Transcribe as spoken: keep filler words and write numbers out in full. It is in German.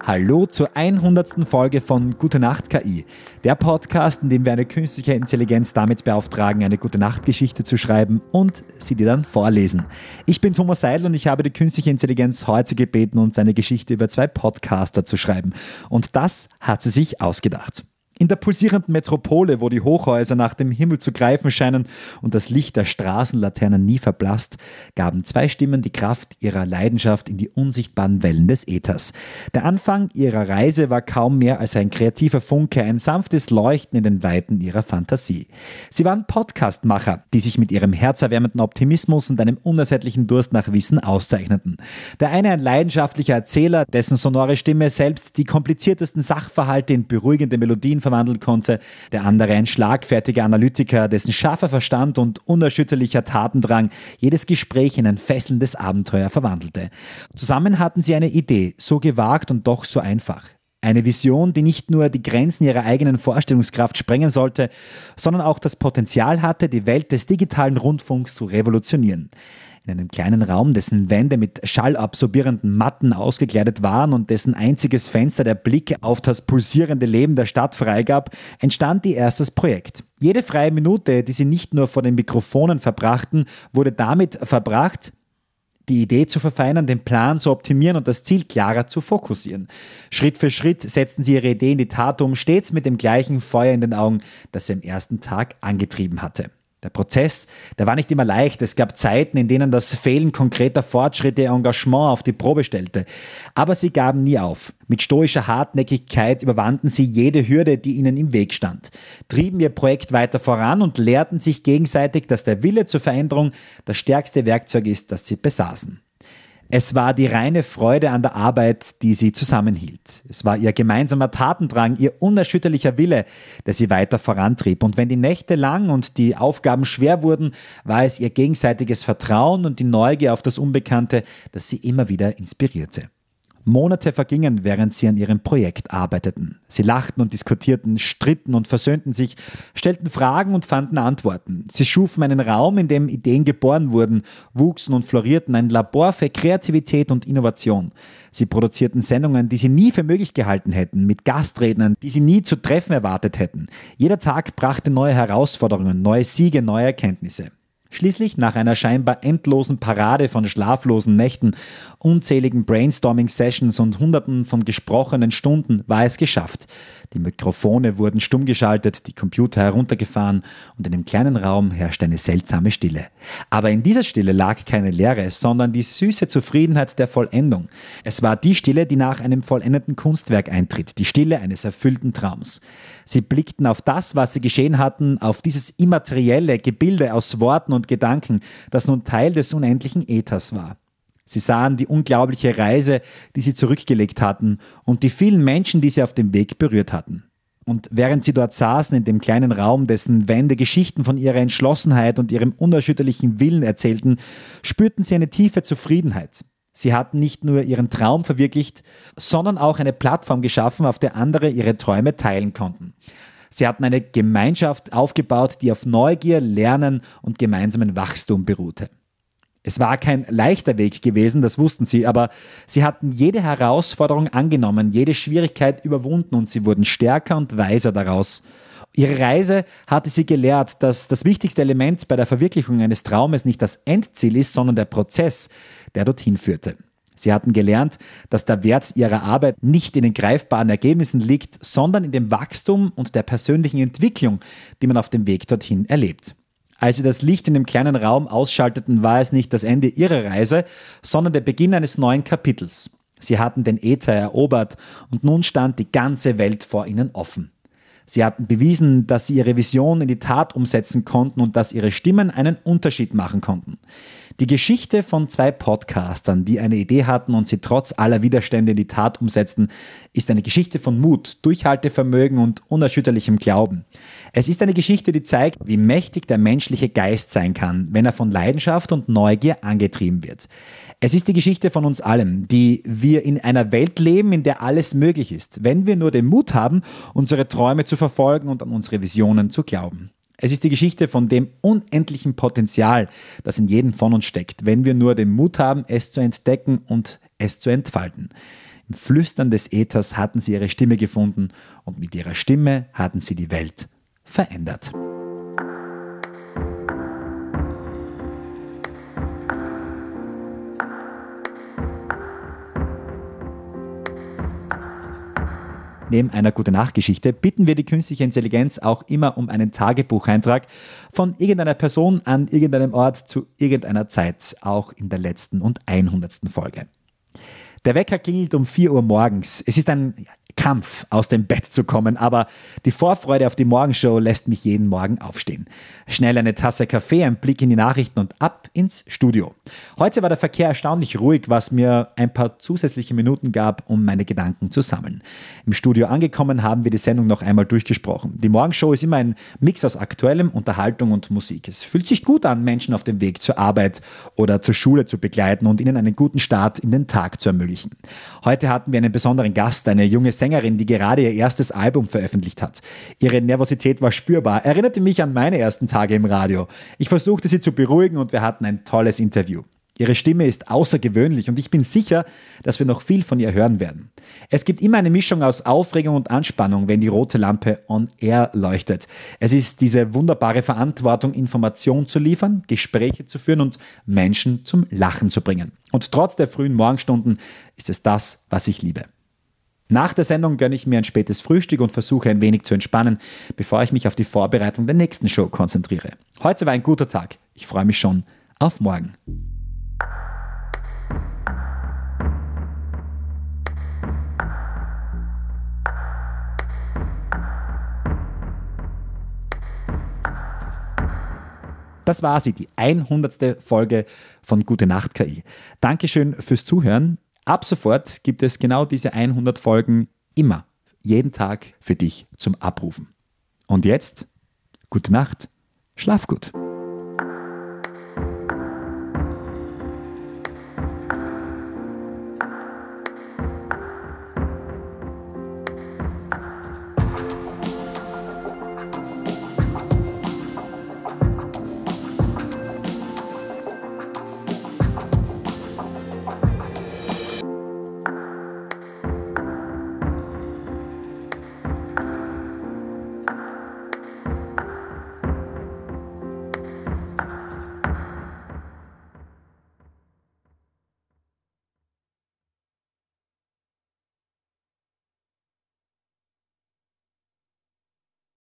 Hallo zur hundertsten Folge von Gute Nacht K I, der Podcast, in dem wir eine künstliche Intelligenz damit beauftragen, eine Gute-Nacht-Geschichte zu schreiben und sie dir dann vorlesen. Ich bin Thomas Seidel und ich habe die künstliche Intelligenz heute gebeten, uns eine Geschichte über zwei Podcaster zu schreiben. Und das hat sie sich ausgedacht. In der pulsierenden Metropole, wo die Hochhäuser nach dem Himmel zu greifen scheinen und das Licht der Straßenlaternen nie verblasst, gaben zwei Stimmen die Kraft ihrer Leidenschaft in die unsichtbaren Wellen des Äthers. Der Anfang ihrer Reise war kaum mehr als ein kreativer Funke, ein sanftes Leuchten in den Weiten ihrer Fantasie. Sie waren Podcastmacher, die sich mit ihrem herzerwärmenden Optimismus und einem unersättlichen Durst nach Wissen auszeichneten. Der eine ein leidenschaftlicher Erzähler, dessen sonore Stimme selbst die kompliziertesten Sachverhalte in beruhigende Melodien verwandeln konnte, der andere ein schlagfertiger Analytiker, dessen scharfer Verstand und unerschütterlicher Tatendrang jedes Gespräch in ein fesselndes Abenteuer verwandelte. Zusammen hatten sie eine Idee, so gewagt und doch so einfach. Eine Vision, die nicht nur die Grenzen ihrer eigenen Vorstellungskraft sprengen sollte, sondern auch das Potenzial hatte, die Welt des digitalen Rundfunks zu revolutionieren. In einem kleinen Raum, dessen Wände mit schallabsorbierenden Matten ausgekleidet waren und dessen einziges Fenster der Blick auf das pulsierende Leben der Stadt freigab, entstand ihr erstes Projekt. Jede freie Minute, die sie nicht nur vor den Mikrofonen verbrachten, wurde damit verbracht, die Idee zu verfeinern, den Plan zu optimieren und das Ziel klarer zu fokussieren. Schritt für Schritt setzten sie ihre Idee in die Tat um, stets mit dem gleichen Feuer in den Augen, das sie am ersten Tag angetrieben hatte. Der Prozess, der war nicht immer leicht. Es gab Zeiten, in denen das Fehlen konkreter Fortschritte ihr Engagement auf die Probe stellte. Aber sie gaben nie auf. Mit stoischer Hartnäckigkeit überwanden sie jede Hürde, die ihnen im Weg stand, trieben ihr Projekt weiter voran und lehrten sich gegenseitig, dass der Wille zur Veränderung das stärkste Werkzeug ist, das sie besaßen. Es war die reine Freude an der Arbeit, die sie zusammenhielt. Es war ihr gemeinsamer Tatendrang, ihr unerschütterlicher Wille, der sie weiter vorantrieb. Und wenn die Nächte lang und die Aufgaben schwer wurden, war es ihr gegenseitiges Vertrauen und die Neugier auf das Unbekannte, das sie immer wieder inspirierte. Monate vergingen, während sie an ihrem Projekt arbeiteten. Sie lachten und diskutierten, stritten und versöhnten sich, stellten Fragen und fanden Antworten. Sie schufen einen Raum, in dem Ideen geboren wurden, wuchsen und florierten, ein Labor für Kreativität und Innovation. Sie produzierten Sendungen, die sie nie für möglich gehalten hätten, mit Gastrednern, die sie nie zu treffen erwartet hätten. Jeder Tag brachte neue Herausforderungen, neue Siege, neue Erkenntnisse. Schließlich, nach einer scheinbar endlosen Parade von schlaflosen Nächten, unzähligen Brainstorming-Sessions und hunderten von gesprochenen Stunden, war es geschafft. Die Mikrofone wurden stumm geschaltet, die Computer heruntergefahren und in dem kleinen Raum herrschte eine seltsame Stille. Aber in dieser Stille lag keine Leere, sondern die süße Zufriedenheit der Vollendung. Es war die Stille, die nach einem vollendeten Kunstwerk eintritt, die Stille eines erfüllten Traums. Sie blickten auf das, was sie geschehen hatten, auf dieses immaterielle Gebilde aus Worten und Gedanken, das nun Teil des unendlichen Äthers war. Sie sahen die unglaubliche Reise, die sie zurückgelegt hatten und die vielen Menschen, die sie auf dem Weg berührt hatten. Und während sie dort saßen in dem kleinen Raum, dessen Wände Geschichten von ihrer Entschlossenheit und ihrem unerschütterlichen Willen erzählten, spürten sie eine tiefe Zufriedenheit. Sie hatten nicht nur ihren Traum verwirklicht, sondern auch eine Plattform geschaffen, auf der andere ihre Träume teilen konnten. Sie hatten eine Gemeinschaft aufgebaut, die auf Neugier, Lernen und gemeinsamen Wachstum beruhte. Es war kein leichter Weg gewesen, das wussten sie, aber sie hatten jede Herausforderung angenommen, jede Schwierigkeit überwunden und sie wurden stärker und weiser daraus. Ihre Reise hatte sie gelehrt, dass das wichtigste Element bei der Verwirklichung eines Traumes nicht das Endziel ist, sondern der Prozess, der dorthin führte. Sie hatten gelernt, dass der Wert ihrer Arbeit nicht in den greifbaren Ergebnissen liegt, sondern in dem Wachstum und der persönlichen Entwicklung, die man auf dem Weg dorthin erlebt. Als sie das Licht in dem kleinen Raum ausschalteten, war es nicht das Ende ihrer Reise, sondern der Beginn eines neuen Kapitels. Sie hatten den Äther erobert und nun stand die ganze Welt vor ihnen offen. Sie hatten bewiesen, dass sie ihre Vision in die Tat umsetzen konnten und dass ihre Stimmen einen Unterschied machen konnten. Die Geschichte von zwei Podcastern, die eine Idee hatten und sie trotz aller Widerstände in die Tat umsetzten, ist eine Geschichte von Mut, Durchhaltevermögen und unerschütterlichem Glauben. Es ist eine Geschichte, die zeigt, wie mächtig der menschliche Geist sein kann, wenn er von Leidenschaft und Neugier angetrieben wird. Es ist die Geschichte von uns allen, die wir in einer Welt leben, in der alles möglich ist, wenn wir nur den Mut haben, unsere Träume zu verfolgen und an unsere Visionen zu glauben. Es ist die Geschichte von dem unendlichen Potenzial, das in jedem von uns steckt, wenn wir nur den Mut haben, es zu entdecken und es zu entfalten. Im Flüstern des Äthers hatten sie ihre Stimme gefunden und mit ihrer Stimme hatten sie die Welt verändert. Neben einer Gute-Nacht-Geschichte bitten wir die künstliche Intelligenz auch immer um einen Tagebucheintrag von irgendeiner Person an irgendeinem Ort zu irgendeiner Zeit, auch in der letzten und hundertsten Folge. Der Wecker klingelt um vier Uhr morgens. Es ist ein Kampf, aus dem Bett zu kommen, aber die Vorfreude auf die Morgenshow lässt mich jeden Morgen aufstehen. Schnell eine Tasse Kaffee, ein Blick in die Nachrichten und ab ins Studio. Heute war der Verkehr erstaunlich ruhig, was mir ein paar zusätzliche Minuten gab, um meine Gedanken zu sammeln. Im Studio angekommen haben wir die Sendung noch einmal durchgesprochen. Die Morgenshow ist immer ein Mix aus Aktuellem, Unterhaltung und Musik. Es fühlt sich gut an, Menschen auf dem Weg zur Arbeit oder zur Schule zu begleiten und ihnen einen guten Start in den Tag zu ermöglichen. Heute hatten wir einen besonderen Gast, eine junge Sängerin, die gerade ihr erstes Album veröffentlicht hat. Ihre Nervosität war spürbar, erinnerte mich an meine ersten Tage im Radio. Ich versuchte sie zu beruhigen und wir hatten ein tolles Interview. Ihre Stimme ist außergewöhnlich und ich bin sicher, dass wir noch viel von ihr hören werden. Es gibt immer eine Mischung aus Aufregung und Anspannung, wenn die rote Lampe on air leuchtet. Es ist diese wunderbare Verantwortung, Informationen zu liefern, Gespräche zu führen und Menschen zum Lachen zu bringen. Und trotz der frühen Morgenstunden ist es das, was ich liebe. Nach der Sendung gönne ich mir ein spätes Frühstück und versuche ein wenig zu entspannen, bevor ich mich auf die Vorbereitung der nächsten Show konzentriere. Heute war ein guter Tag. Ich freue mich schon auf morgen. Das war sie, die hundertste Folge von Gute Nacht K I. Dankeschön fürs Zuhören. Ab sofort gibt es genau diese hundert Folgen immer, jeden Tag für dich zum Abrufen. Und jetzt, gute Nacht, schlaf gut.